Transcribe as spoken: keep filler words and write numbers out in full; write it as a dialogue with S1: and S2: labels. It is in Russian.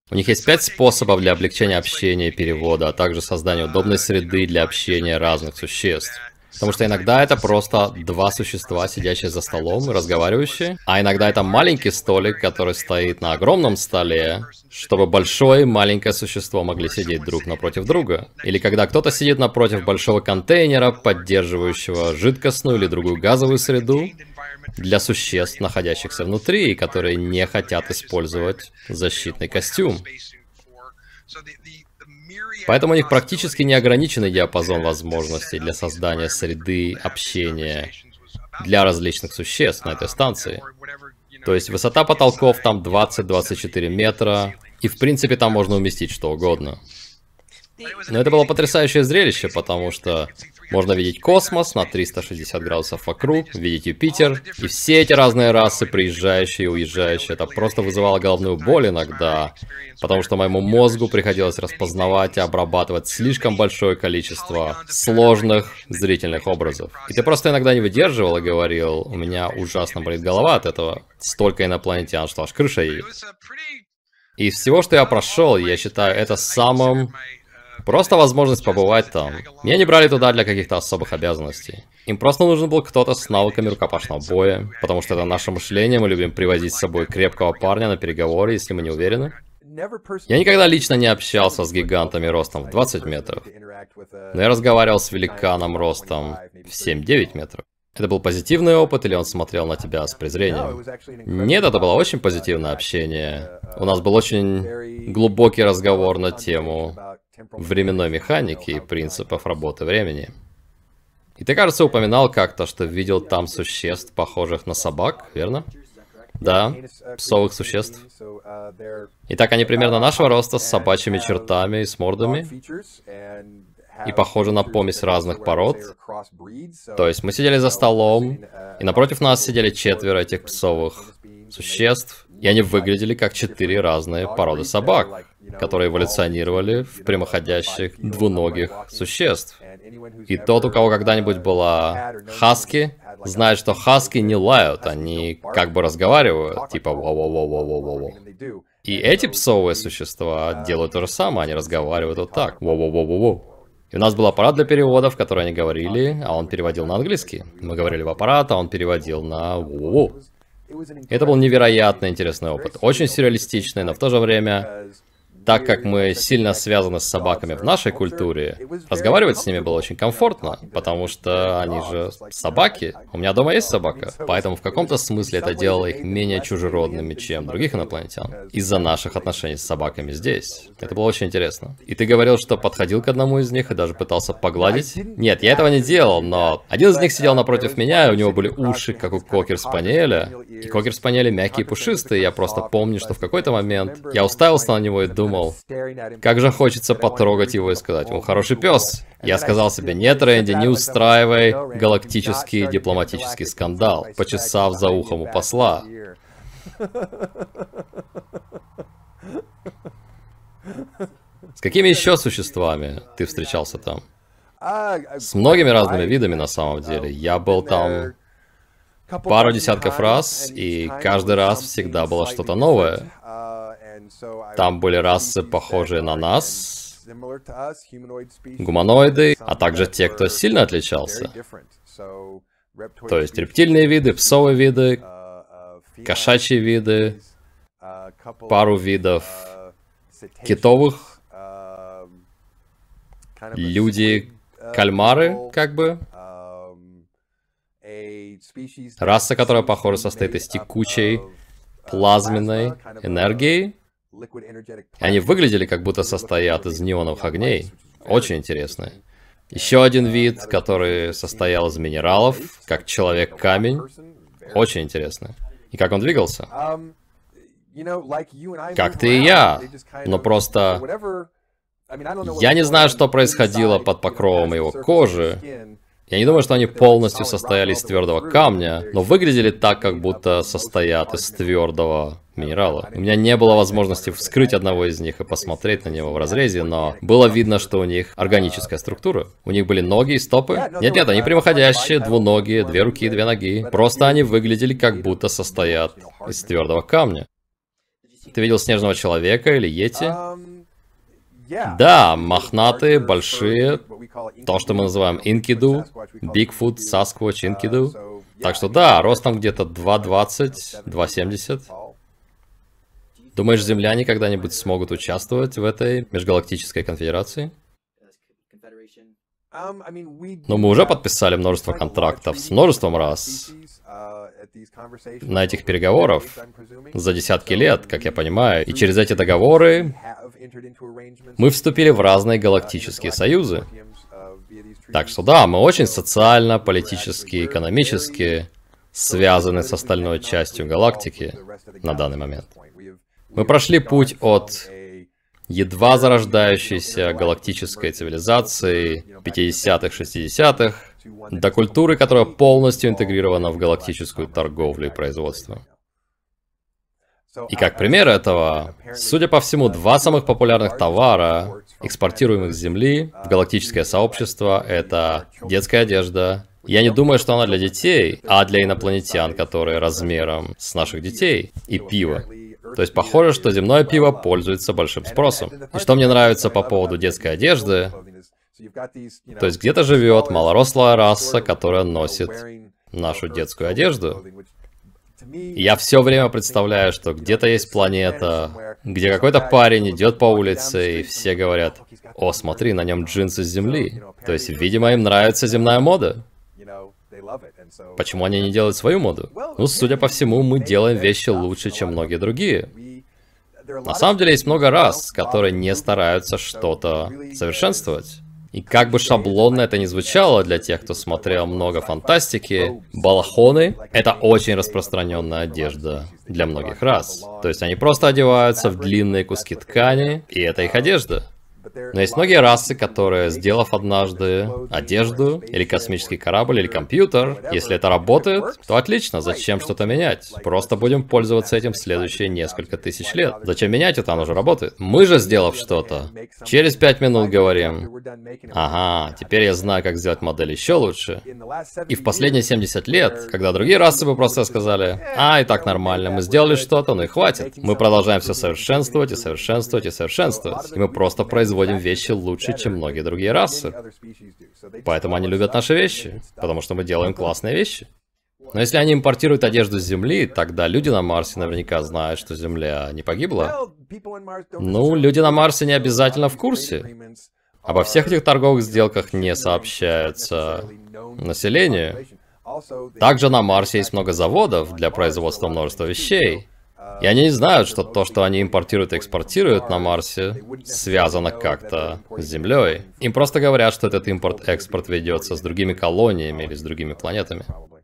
S1: У них есть пять способов для облегчения общения и перевода, а также создания удобной среды для общения разных существ. Потому что иногда это просто два существа, сидящие за столом и разговаривающие, а иногда это маленький столик, который стоит на огромном столе, чтобы большое и маленькое существо могли сидеть друг напротив друга. Или когда кто-то сидит напротив большого контейнера, поддерживающего жидкостную или другую газовую среду для существ, находящихся внутри, и которые не хотят использовать защитный костюм. Поэтому у них практически неограниченный диапазон возможностей для создания среды общения для различных существ на этой станции. То есть высота потолков там двадцать-двадцать четыре метра, и в принципе там можно уместить что угодно. Но это было потрясающее зрелище, потому что можно видеть космос на триста шестьдесят градусов вокруг, видеть Юпитер, и все эти разные расы, приезжающие и уезжающие, это просто вызывало головную боль иногда, потому что моему мозгу приходилось распознавать и обрабатывать слишком большое количество сложных зрительных образов. И ты просто иногда не выдерживал и говорил: у меня ужасно болит голова от этого, столько инопланетян, что аж крыша едет. И из всего, что я прошел, я считаю это самым... Просто возможность побывать там. Меня не брали туда для каких-то особых обязанностей. Им просто нужен был кто-то с навыками рукопашного боя, потому что это наше мышление, мы любим привозить с собой крепкого парня на переговоры, если мы не уверены. Я никогда лично не общался с гигантами ростом в двадцать метров, но я разговаривал с великаном ростом в семь-девять метров. Это был позитивный опыт, или он смотрел на тебя с презрением? Нет, это было очень позитивное общение. У нас был очень глубокий разговор на тему временной механики и принципов работы времени. И ты, кажется, упоминал как-то, что видел там существ, похожих на собак, верно? Да, псовых существ. Итак, они примерно нашего роста, с собачьими чертами и с мордами. И похожи на помесь разных пород. То есть мы сидели за столом, и напротив нас сидели четверо этих псовых существ, и они выглядели как четыре разные породы собак, которые эволюционировали в прямоходящих двуногих существ. И тот, у кого когда-нибудь была хаски, знает, что хаски не лают, они как бы разговаривают, типа во-во-во-во-во-во. И эти псовые существа делают то же самое, они разговаривают вот так, во-во-во-во-во. И у нас был аппарат для перевода, в который они говорили, а он переводил на английский. Мы говорили в аппарат, а он переводил на во-во-во. Это был невероятно интересный опыт, очень сюрреалистичный, но в то же время, так как мы сильно связаны с собаками в нашей культуре, разговаривать с ними было очень комфортно, потому что они же собаки. У меня дома есть собака, поэтому в каком-то смысле это делало их менее чужеродными, чем других инопланетян, из-за наших отношений с собаками здесь. Это было очень интересно. И ты говорил, что подходил к одному из них и даже пытался погладить? Нет, я этого не делал, но один из них сидел напротив меня, и у него были уши, как у кокер-спаниеля. И кокер-спаниели мягкие и пушистые, я просто помню, что в какой-то момент я уставился на него и думал, как же хочется потрогать его и сказать: он хороший пес. Я сказал себе: нет, Рэнди, не устраивай галактический дипломатический скандал, почесав за ухом у посла. С какими еще существами ты встречался там? С многими разными видами на самом деле. Я был там пару десятков раз, и каждый раз всегда было что-то новое. Там были расы, похожие на нас, гуманоиды, а также те, кто сильно отличался. То есть рептильные виды, псовые виды, кошачьи виды, пару видов китовых, люди, кальмары, как бы. Раса, которая, похоже, состоит из текучей плазменной энергии. И они выглядели, как будто состоят из неоновых огней. Очень интересно. Еще один вид, который состоял из минералов, как человек-камень. Очень интересно. И как он двигался? Как ты и я. Но просто... Я не знаю, что происходило под покровом его кожи. Я не думаю, что они полностью состояли из твердого камня, но выглядели так, как будто состоят из твердого минерала. У меня не было возможности вскрыть одного из них и посмотреть на него в разрезе, но было видно, что у них органическая структура. У них были ноги и стопы. Нет-нет, они прямоходящие, двуногие, две руки, две ноги. Просто они выглядели, как будто состоят из твердого камня. Ты видел снежного человека или йети? Да, мохнатые, большие, то, что мы называем инкиду, Бигфут, Сасквотч, инкиду. Так что да, ростом где-то два двадцать, два семьдесят. Думаешь, земляне когда-нибудь смогут участвовать в этой межгалактической конфедерации? Но мы уже подписали множество контрактов с множеством рас на этих переговорах за десятки лет, как я понимаю. И через эти договоры мы вступили в разные галактические союзы. Так что да, мы очень социально, политически, экономически связаны с остальной частью галактики на данный момент. Мы прошли путь от едва зарождающейся галактической цивилизации пятидесятых, шестидесятых до культуры, которая полностью интегрирована в галактическую торговлю и производство. И как пример этого, судя по всему, два самых популярных товара, экспортируемых с Земли в галактическое сообщество, это детская одежда. Я не думаю, что она для детей, а для инопланетян, которые размером с наших детей, и пиво. То есть похоже, что земное пиво пользуется большим спросом. И что мне нравится по поводу детской одежды, то есть где-то живет малорослая раса, которая носит нашу детскую одежду. И я все время представляю, что где-то есть планета, где какой-то парень идет по улице, и все говорят: «О, смотри, на нем джинсы с Земли». То есть, видимо, им нравится земная мода. Почему они не делают свою моду? Ну, судя по всему, мы делаем вещи лучше, чем многие другие. На самом деле, есть много рас, которые не стараются что-то совершенствовать. И как бы шаблонно это ни звучало для тех, кто смотрел много фантастики, балахоны — это очень распространенная одежда для многих рас. То есть они просто одеваются в длинные куски ткани, и это их одежда. Но есть многие расы, которые, сделав однажды одежду, или космический корабль, или компьютер, если это работает, то отлично, зачем что-то менять? Просто будем пользоваться этим следующие несколько тысяч лет. Зачем менять это, оно уже работает. Мы же, сделав что-то, через пять минут говорим: ага, теперь я знаю, как сделать модель еще лучше. И в последние семьдесят лет, когда другие расы бы просто сказали: а, и так нормально, мы сделали что-то, ну и хватит. Мы продолжаем все совершенствовать, и совершенствовать, и совершенствовать. И мы просто производим вещи лучше, чем многие другие расы. Поэтому они любят наши вещи, потому что мы делаем классные вещи. Но если они импортируют одежду с Земли, тогда люди на Марсе наверняка знают, что Земля не погибла. Ну, люди на Марсе не обязательно в курсе. Обо всех этих торговых сделках не сообщается населению. Также на Марсе есть много заводов для производства множества вещей. И они не знают, что то, что они импортируют и экспортируют на Марсе, связано как-то с Землей. Им просто говорят, что этот импорт-экспорт ведется с другими колониями или с другими планетами.